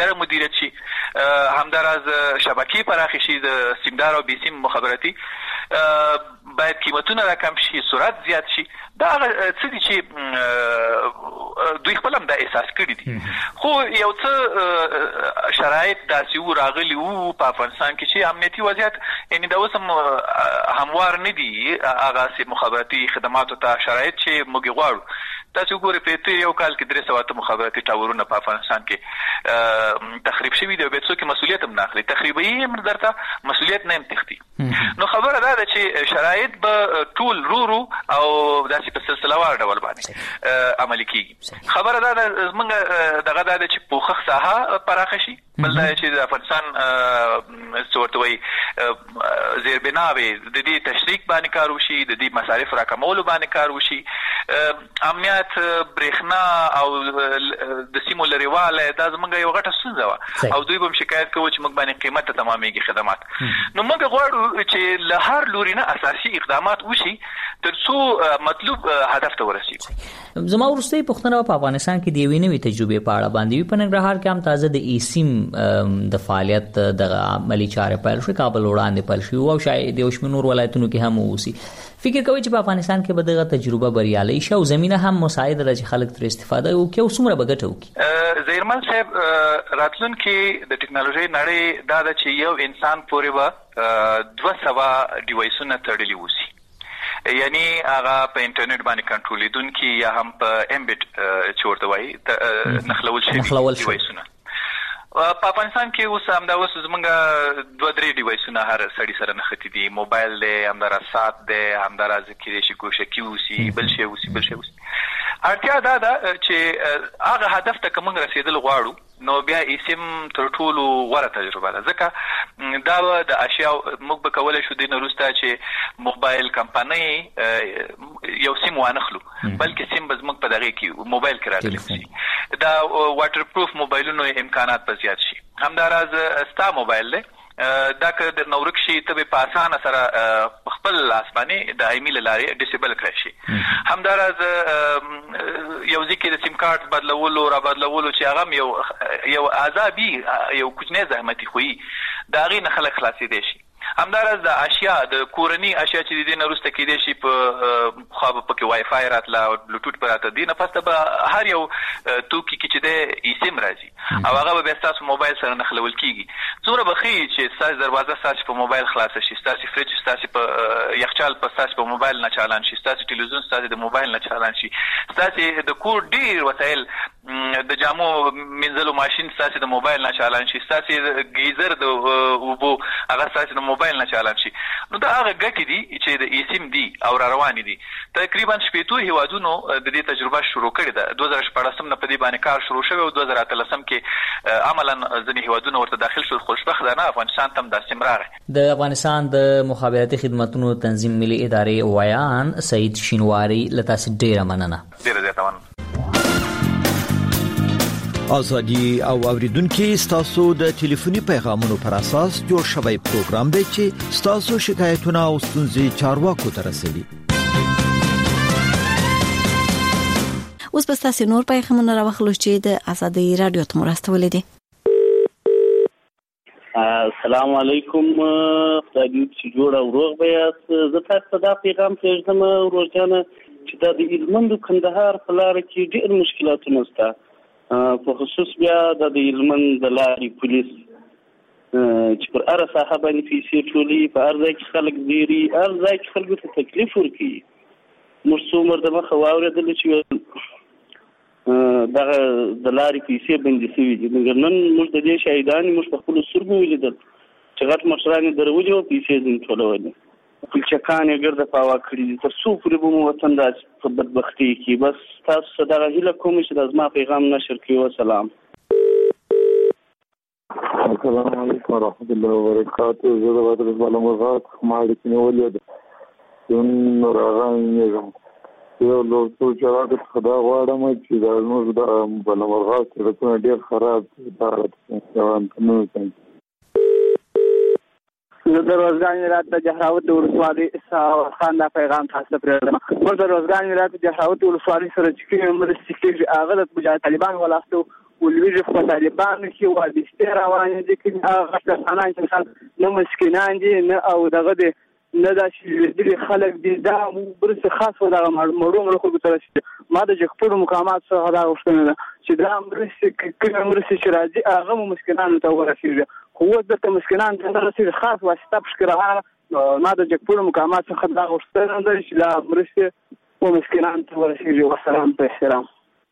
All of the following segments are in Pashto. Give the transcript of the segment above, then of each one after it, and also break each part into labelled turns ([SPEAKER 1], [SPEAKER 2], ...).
[SPEAKER 1] بهتر مدیریت شي، همداراز شبکې پراخې شي د سیمدار او بې سیم مخابراتي، باید قیمتونه راکم شي، سرعت زیات شي. دا هغه څه دي چې دوی خپل هم دا احساس کړي دي. خو یو څه شرایط داسې راغلي وو په افغانستان کې چې امنیتي وضعیت یعنې دا اوس هم هموار نه دي هغه مخابراتي خدماتو ته شرایط چې موږ غواړو. تاسو ګورئ په تېر یو کال کې 300 مخابراتي ټاورونه په افغانستان کې تخریب شوي دي او بیا څوک مسؤلیت هم نه اخلي. تخریبوي هم درته مسؤلیت نه هم تښتي. نو خبره دا ده چې شرایط به ټول رو او داسې په سلسلهوار ډول باندې عملي کېږي. خبره دا ده زموږ دغه دا ده چې پوښښ ساحه پراخه شي، بل دا چې د افغانستان څه ورته وایي زیربنا وي، د دې تشریک باندې کار وشي، د دې مصارف راکمولو باندې کار وشي، امنیت، برېښنا او د سیمو لرېوالی دا زموږ یو غټه ستونزه وه او دوی به هم شکایت کوو چې موږ باندې قیمت ته تمامېږي خدمات. نو موږ غواړو چې له هر لوري نه اساسي اقدامات وشي تر څو مطلوب هدف ته ورسېږو.
[SPEAKER 2] زما وروستۍ پوښتنه په افغانستان کې د یوې نوې تجربې په اړه باندې وي. په ننګرهار کې هم تازه د ایسیم د فعالیت دغه عملي چارې پیل شوې، کابل وړاندې پیل شوې او شاید د یو شمېر نور ولایتونو کې هم واوسي. فکر کوئ چې په افغانستان کې به دغه تجربه بریالۍ شي او زمینه هم مساعده ده چې خلک ترې استفاده وکړي او څومره به ګټه وکړي؟
[SPEAKER 1] زیرمل صاحب، راتلونکي د ټکنالوژۍ نړۍ دا ده چې یو انسان پورې به 200 ډیوایسونه تړلي اوسي، یعنی هغه په انټرنیټ باندې کنټرولیدونکي یا هم په امبیډ چې ورته وایي نښلول شوي ډیوایسونه. په افغانستان کې اوس همدا اوس زمونږ 2-3 ډیوایسونه هر سړي سره نښتي دي. موبایل دی، همداراز ساعت دی، همداراز کېدای شي ګوشکي اوسي، بل شی اوسي. اړتیا دا ده چې هغه هدف ته که موږ رسېدل غواړو نو بیا ایسیم تر ټولو غوره تجربه ده، ځکه دا د اشیاء موږ به کولی شو دې نه وروسته چې موبایل کمپنۍ یو سیم وانخلو بلکې سیم به زموږ په دغې کې موبایل کې راغلی شي. دا واټر پروف موبایلونو امکانات به زیات شي. همداراز ستا موبایل دی، دا که در نورک شي ته به په اسانه سره خپل لاس باندې د ایمیل لارې ډیسیبل کړی شي. همداراز یو ځکه د سیم کارت بدلولو را بدلولو چې هغه یو عذابي یو کوچنی زحمتي خوي د هغې نه خلک خلاصېدی شي. همداراز د اشیاء د کورني اشیاء چې د دې نه وروسته کېدای شي په خوا به پکې وای فای راتله او بلوټوټ به راته دې نه پسته به هر یو توکي کې چې دی ایسیم راځي او هغه به بیا ستاسو موبایل سره نښلول کېږي. څومره به ښه چې ستاسې دروازه ستاسې په موبایل خلاصه شي، ستاسې فریج ستاسې په یخچال په ستاسې په موبایل نه چالان شي، ستاسې ټلویزیون ستاسې د موبایل نه چالان شي، ستاسې د کور ډېر وسایل د جامو مینځلو ماشین ستاسې د موبایل نه چالان شي، ستاسې گیزر د اوبو هغه ستاسې د موبایل نه چالان شي. نو دا هغه ګټې دي چې د ایسیم دي او را روانې دي. تقریبا 70 هیوادونو د دې تجربه شروع کړې ده. 2014 نه په دې باندې کار شروع شوی او 2013 کې عملا ځینې هیوادونه ورته داخل شول. خوشبخت ده نه افغانستان ته هم داسې راغی.
[SPEAKER 2] د افغانستان د مخابراتي خدمتونو تنظیم ملي ادارې ویان سعید شینواری له تاسو ډېره مننه.
[SPEAKER 1] ډېره زیاته مننه.
[SPEAKER 3] ازادي او اوریدونکو ستاسو د ټلیفوني پیغامونو پر اساس جوړ شوی پروګرام دی چې ستاسو شکایتونه او ستونزې چارواکو ته رسوي.
[SPEAKER 4] اوس به تاسو نور پیغامونه راوخلو چې د ازادي رادیو ته مرسته ولیدي.
[SPEAKER 5] السلام علیکم، خدای دې چې جوړ او روغ بیاست. زه تاسو دا پیغام پېژنم ورځانه چې د هلمند کندهار په لار کې ډېر مشکلاتونه شته، په خصوص بیا د هلمند د لارې پولیس چې پر هر ساحه باندې پیسې ټولي، په هر ځای کې خلک ډېري، هر ځای کې خلکو ته تکلیف ورکوي. موږ څو عمر د مخه واورېدل چې دغه د لارې پیسې بندې شوي دي، مګر نن موږ د دې شاهدان موږ په خپلو سترګو ولیدل چې غټ مشران یې درولي او پیسې ځینې ټولولې. پلچکان یې ګرده پاوا کړي دي، تر څو پورې به مو وطن داسې په بدبختۍ کې. بس تاسو څه دغه هیله کوم چې د زما پیغام نشر کړي. وسلام.
[SPEAKER 6] السلام علیکم ورحمۃ اللہ وبرکاتہ. زه د بدر بالمغات خماړي کې نیولې ده نو راغایم یو لور څو چې خدا غواړم چې دا نور د بالمغات سره ډېر خراب دا نو څنګه
[SPEAKER 7] زه د روزګان ولایت د جهراوت ولسوالۍ خان دا پیغام تاسو ته پرېږدم. موږ د روزګان ولایت د جهراوت ولسوالۍ سره چې کومې مرستې کېږي هغه د مجاهد طالبان ولاسته ولویږي په طالبانو کې وابسته روانې دي چې هغه افغانان چې نه مسکینان دي نه او دغه دي نه دا چې خلک دي دا برسه خاص و دغه مړو خلکو سره چې ما د جګپور مقامات څخه دا غوښتنه ده چې دا مرسي چې راځي هغه مسکینانو ته ورسیږي خو د مسکینانو ته رسیږي خاص واسطه پښکره ما د جګپور مقامات څخه دا غوښتنه ده چې دا مرسي و مسکینانو ته ورسیږي. والسلام په احترام.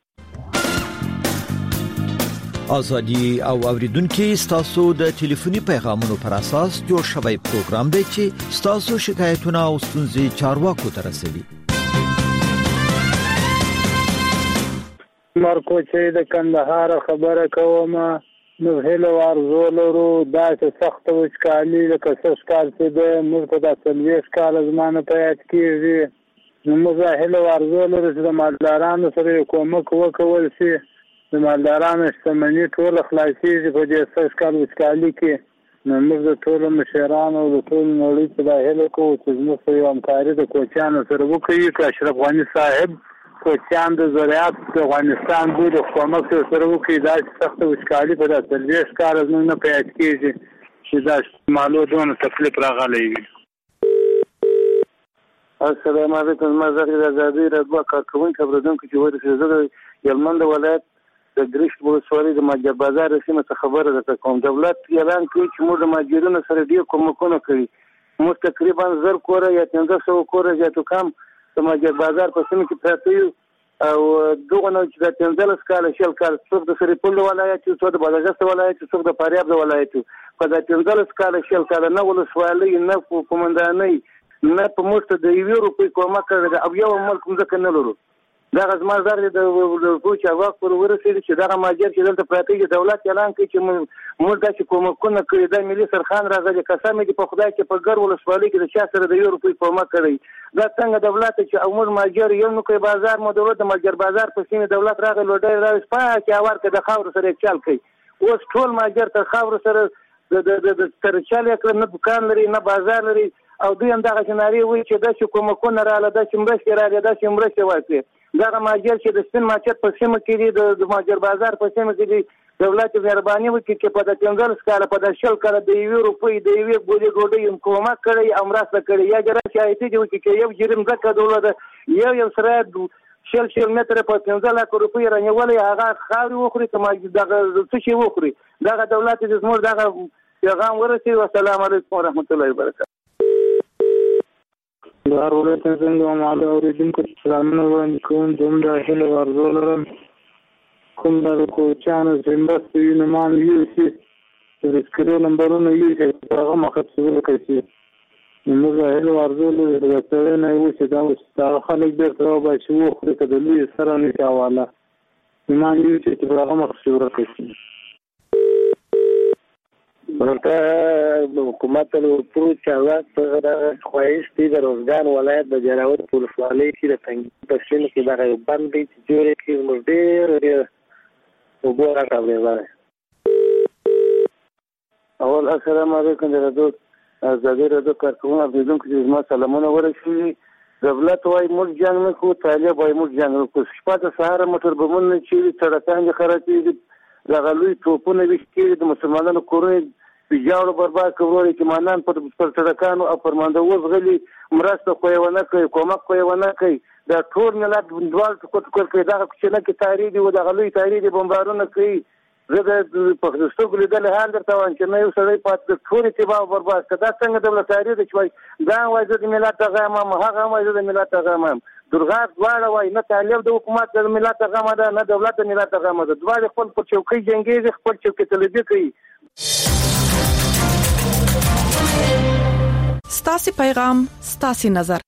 [SPEAKER 3] ازادي او اوریدونکو ستاسو د ټلیفوني پیغامونو پر اساس جوړ شوی پروګرام دی چې ستاسو شکایتونه او ستونزې چارواکو ته رسوي.
[SPEAKER 6] مرکو چې د کندهار خبره کوم نو هلو ارزو لرو دا چې سخت وچکالي لکه څه کال چې د موږ د سلويش کال زمانه په یاد کېږي نو موږ هلو ارزو لرو چې د مالدارانو سره کومک وکول شي. د مالدارانو شتمني ټول خلاصيږي په دې سخت کال وچکالي کې نو موږ د ټول مشرانو او د ټول نړۍ په داخله کې چې موږ یو همکاري د کوچانو سره وکړو چې اشرف غنی صاحب کوچان د زراعت د افغانستان د حکومت سره وکړي دا سخت وچکالي په داسې لوي کار نه پیدا کیږي چې دا مالودونو تکلیف راغلی وي.
[SPEAKER 8] السلام علیکم. ما زه د ازادي رادیو کارکونکو خبردونکو چې وایي چې زه یلمند ولایت د ګریشت ولسوالۍ د ماجر بازار سیمه څخه خبره ده کوم. دولت اعلان کوي چې موږ د ماجرونو سره ډیر کومکونه کوي. موږ تقریبا 1000 کوره یا 1500 کوره زیاتو کم د ماجر بازار په سیمه کې پراته یو او دغه نو چې د 15 کال شل کال څوک د سریپل ولایت څوک د بادغیس ولایت څوک د فاریاب ولایت په د 15 کال شل کال نه ولسوالۍ نه کومندانۍ نه په موږ د یو روپۍ کومه کړل او یو ملک ځکه نه لرو. دا غزمار زر د کوچا وخت پر ورسېږي چې دا ماجر چې دلته پراته دي دولت اعلان کوي چې موږ د کومکونه کوي د ملي سرخان راغلي قسم دي په خدای کې په ګر ولسوالۍ کې د چا سره د یو روپۍ کومه کړی دا څنګه دولت چې امور ماجر یو نو کوي بازار مو دولت ماجر بازار په سیمه دولت راغلی لوډای راځي په چاور کې د خاور سره چل کوي اوس ټول ماجر تر خاور سره د ترچال کړه نه دکان لري نه بازار لري او دوی هم دغه سناریو وي چې د کومکونه رااله د شمرش رااله د شمرش وایي دغه ماجر چې د سپین ماچت په سیمه کې دی د ماجر بازار په سیمه کې دی دولت مهرباني وکړي چې په د 15 کال په د شل کال د یو روپۍ د یو ګولې ګوډۍ کومه کړی امراسته کړی یا جره شایته دی چې یو جرم زکه دولت یو سره شل متر په 15 لک روپۍ رانیولې هغه خاوري وخوري ته دغه څه شي وخوري دغه دولت د زموږ دغه پیغام ورسي. والسلام علیکم ورحمت الله وبرکاته.
[SPEAKER 6] دار ولایت څنګه ماده اوریدونکو سلامونه وړاندې کوم دومره هیله ورزو لرم کوم د کوچانو زمبستي نمان یو چې د سکرو نمبرونه یو چې هغه مختصر کوي موږ هیله ورزو لرو د څه نه یو چې دا خلک به تر اوبه چې وو خو د لوی سره نه کاواله نمان یو چې هغه مختصر کوي.
[SPEAKER 8] ورته حکومت له پروچاوات په خواهش دي د روزګان ولایت د جراوت ولسوالۍ کې د تنګ په سیمه کې دغه باندې چې جوړې کې موږ ډېر وګورا راغلی. اول السلام علیکم د رادیو ازادي رادیو کارکونکو اوریدونکو چې زما سلامونه ورسوي. دولت وايي موږ جنګ نه کوو طالب وايي موږ جنګ نه کوو شپه د سهار موټر بمونه چې سړکان خرابېږي دغه لوی توپونه وشکېږي د مسلمانانو کورونه بجاړو برباد کوي چې مانان پر سړکانو او پرمانده وزغلي مرسته خو یې ونه کوي کومک خو یې ونه کوي دا ټول ملت دوال کوټ کوي دا چې نه کې تاریخ دی د غلوی تاریخ دی بمبارونه کوي زه د پښتو لیدل حال درته وایم چې نه یو سړی پات ټول اتباع برباد کړه څنګه د تاریخ چې دا وایي د ملت غم هغه وایي د ملت غم درغه دواړه وایي نه طالب د حکومت د ملت غم ده نه دولت د ملت غم ده دواړه خپل په چوکۍ جنگي خپل چوکۍ طلبي کوي.
[SPEAKER 9] ستاسي پیغام ستاسي نظر.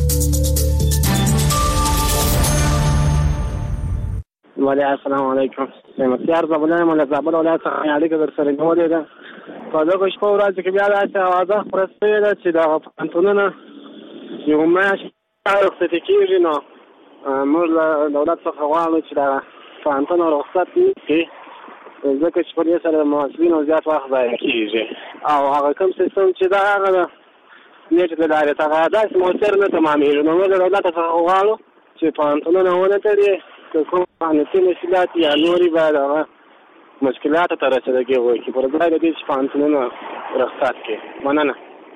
[SPEAKER 7] السلام علیکم. مسیار زبلای مولا زبل ولایت څخه اړیکه در سره نیولې ده. په دغه شپه ورځ کې بیا د اوازه خبرسته ده چې د پانتونونو یو ماش رخصت کیږي نو موږ دولت څخه غواړو چې دا پانتون رخصت کړي ځکه چې په دې سره محاسبینو زیات وخت ضایع کیږي او هغه کوم سیستم چې دا هغه نیټ د لارې څخه داسې موثر نه تمامېږي نو موږ دولت څخه غواړو چې پانتونونه ونه تړي که کوم قانوني مسئولیت یا نورې باید هغه مشکلات ته رسیدګي وکړي پر ځای د دې چې پانتونونه رخصت کړي. مننه.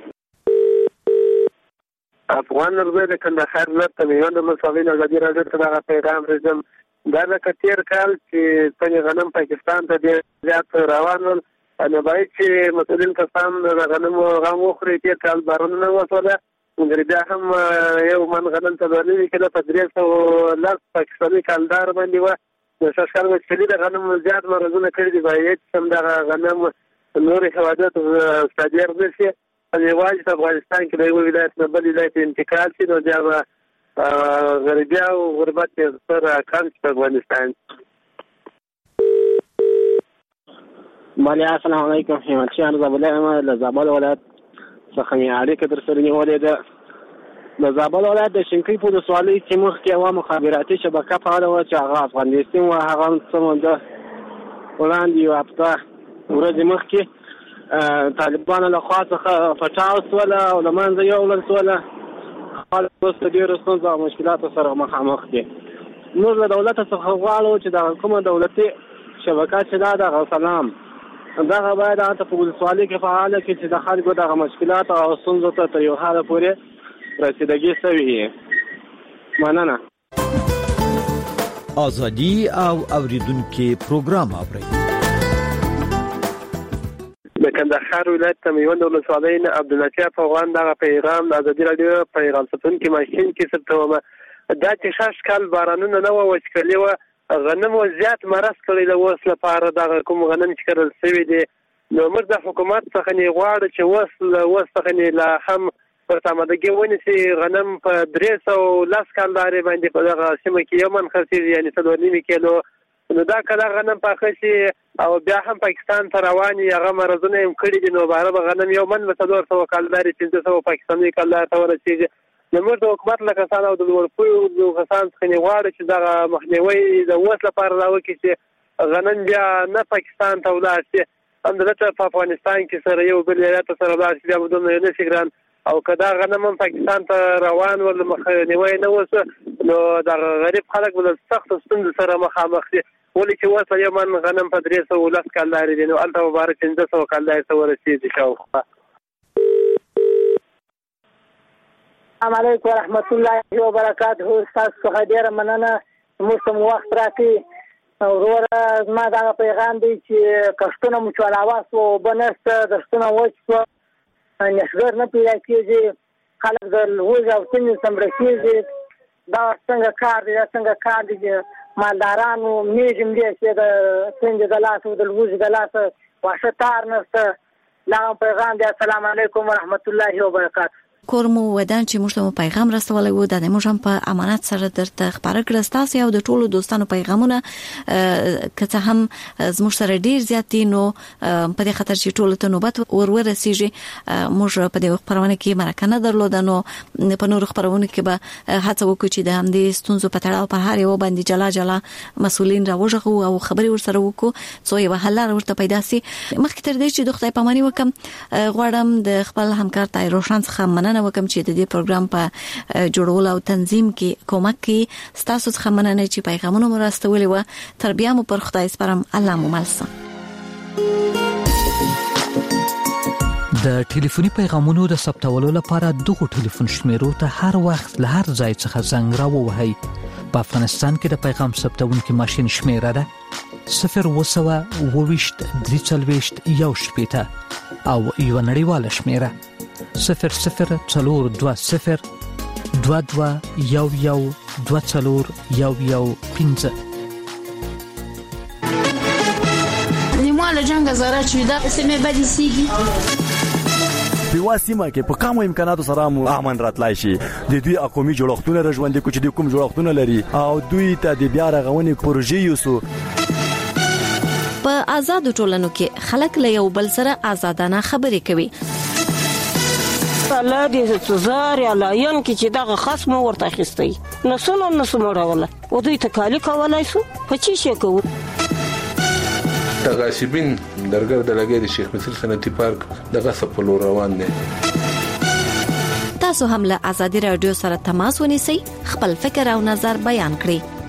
[SPEAKER 8] افغان نړۍ د کندهار ولایت ته میوند مساوي ازادي راډیو ته دا پیغام رسوم. دا لکه تیر کال چې څنګه غنم پاکستان ته ډېر زیات روان ول، نو باید چې مسؤلین کسان د غنم غم وخوري. تیر کال بارانونه وسوله، مګر بیا هم یو من غنم ته ورنوي کېده په 300 پاکستاني کالدار باندې وه. د شاشکال وچکلي د غنم زیات مرضونه کړي دي. باید هم دغه غنم نورې هوادات صادر نه شي، یوازې په افغانستان کې د یو ولایت نه بل ولایت انتقال شي، نو بیا به غریبي او غربت یې سره کم شي په افغانستان.
[SPEAKER 7] بله السلام علیکم. همتشان زابل یم له زابل ولایت څخه مې اړیکه در سره نیولې ده. د زابل ولایت د شینکۍ په ولسوالۍ کې مخکې یوه مخابراتي شبکه فعاله وه چې هغه افغانستان وه. هغه څه موده وړاندې یوه هفته ورځې مخکې طالبانو له خوا څخه پټاو سوله او له منځه یوړل سوله. خلک اوس په ډېرو ستونزو او مشکلاتو سره مخامخ دي. موږ له دولته څخه غواړو چې دغه کومه دولتي شبکه چې دا دغه سلام دغه باید هلته په ولسوالۍ کې فعاله کړي چې د خلکو دغه مشکلات او ستونزو ته تر یو حده پورې رسیدګي شوې وي. مننه.
[SPEAKER 3] ازادي او اوریدونکو پروګرام اورئ.
[SPEAKER 8] د کندهار ولایت ته میوند ولسوالۍ نه عبداللطیف افغان دغه پیغام د ازادي راډیو پیغام ستونکي ماشین کې ثبتومه. دا چې شاش کال بارانونه نه وه، وچکلي وه، غنم زیات مرض کړی د اوس لپاره دغه کوم غنم چې کرل شوي دي. نو موږ د حکومت څخه نه غواړو چې اوس څخه نه لا هم پر تامدګي ونیسي. غنم په 310 کالدارې باندې په دغه سیمه کې یو من خرڅېږي، یعنې 4.5 کیلو. نو دا کله غنم پاخه شي او بیا هم پاکستان ته رواني، هغه مرضونه یې کړي دي، نو باره به غنم یو من به 400 کالدارې 500 پاکستاني کالدار ته ورسېږي. نو موږ د حکومت له کسانو او د لوړپوړو کسانو څخه نه غواړو چې دغه مخنیوی د اوس لپاره راوکړي چې غنم بیا نه پاکستان ته ولاړ شي، همدلته په افغانستان کې سره یو بل ایالت سره ولاړ شي، بیا به دومره نه شي ګران. او که دا غنم هم پاکستان ته روان ول مخنیوی نه وسو، نو دغه غریب خلک به د سختو ستونزو سره مخامخ دي. ولې چې اوس یو من غنم په 310 کالدارې دي، نو هلته به باره 500 کالدارې ته ورسېږي شاوخوا.
[SPEAKER 10] السلام علیکم ورحمت الله وبرکاته. تاسو څخه ډېره مننه موږ ته وخت راکړئ. وروره زما دغه پیغام دی چې کښتونه مو چلاوه سوه، اوبه نشته، دښتونه وچ سوه، نسګر نه پیدا کېږي، خلک د لوږې او تندې سمړه کېږي. دا څنګه کار دی؟ دا څنګه کار دی چې مالدارانو میږي مړې شي د تندې د لاسه او د لوږې د لاسه، واښه تار نشته. دا پیغام دی. السلام علیکم ورحمت الله وبرکاته.
[SPEAKER 4] کورمو ودان چې موږ ته پیغام رسولای وو د موږ هم په امانت سره درته خبره کړه. تاسو یو د ټولو دوستانو پیغامونه که هم زموږ سره ډیر زیات دي، نو په دې خاطر چې ټولو ته نوبت ورسیږي موږ په دې خبرونه کې مرکه نه درلوده، نو په نور خبرونه کې به هڅه وکړو چې د همدې ستونزو په تړاو په هر یو باندې جلا مسؤلین راوځو او خبري ورسره وکړو څو یو حل ورته پیدا شي. مخکې تر دې چې د خدای پاماني وکم غواړم د خپل همکار تای روشن څخه مننه وکم چې د دې پروګرام په جوړولو او تنظیم کې کومک کوي. ستاسو څخه مننه چې پیغامونه مو راستولي و. تر بیا مو پر خدای سپارم. الله مو ملسه.
[SPEAKER 11] د ټلیفوني پیغامونو د ثبتولو لپاره دغه ټلیفون شمیرو ته هر وخت له هر ځای څخه زنګ راووهئ. په افغانستان کې د پیغام ثبتونکو ماشين شمیره ده 022-340-1 او یو نړیواله شمیره 00202211241115.
[SPEAKER 12] نیماله جنگ زاره چې دا سمې بدې سیږي
[SPEAKER 13] په واسمه کې په کومو امکاناتو سره مو امن راتلای شي. د دوی اقومي جوړښتونه رژوندې کوي چې د کوم جوړښتونه لري او دوی ته د بیا رغونې پروژې یوسو.
[SPEAKER 4] په آزاد ټولنو کې خلک له یو بل سره آزادانه خبرې کوي.
[SPEAKER 14] الله دې زار یا لاین کې چې دغه خصم ورته اخیستي نسو مړوله او دوی تکالی کولای شو په چی شي کوو.
[SPEAKER 15] تغاسبین درګر د لګي د شیخ مسیل صنعتي پارک دغه سپلو روان دي.
[SPEAKER 4] تاسو هم له ازادي رادیو سره تماس ونیسئ، خپل فکر او نظر بیان کړئ.